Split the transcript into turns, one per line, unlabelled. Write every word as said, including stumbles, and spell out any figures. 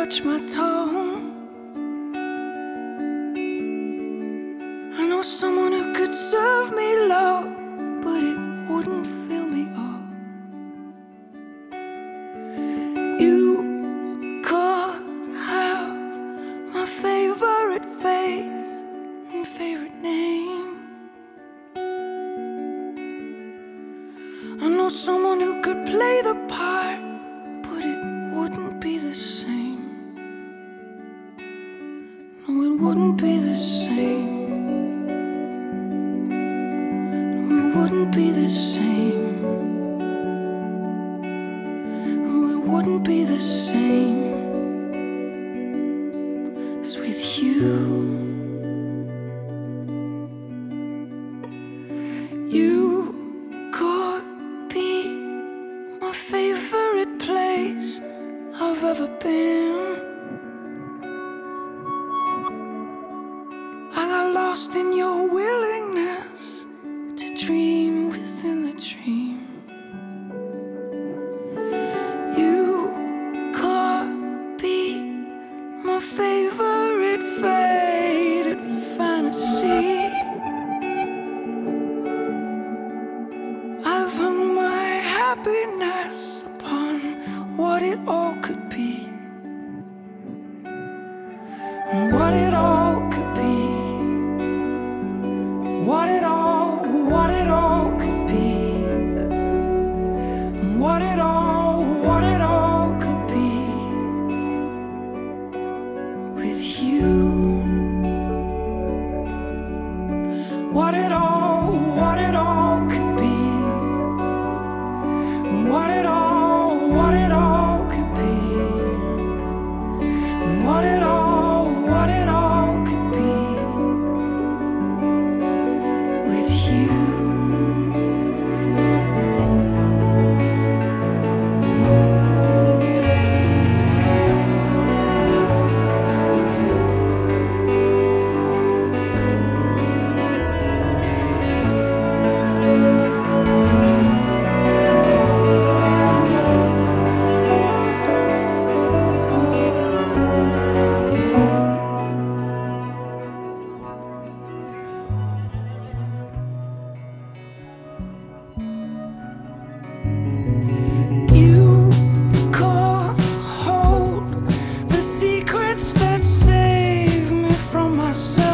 touch my tongue. I know someone who could serve me love, but it wouldn't fill me up. You could have my favorite face and favorite name. I know someone who could play the part, but it wouldn't be the same. No, it wouldn't be the same. No, it wouldn't be the same. No, it wouldn't be the same as with you. You could be my favorite place I've ever been. I got lost in your willingness to dream within the dream. You could be my favorite faded fantasy. I've hung my happiness upon what it all could be, and what it all could be, what it all, what it all could be, and what it all, what it all could be with you. What it all, what it all could be, and what it all, what it all could be, and what it all, what it all could be with you. You could hold the secrets that save me from myself.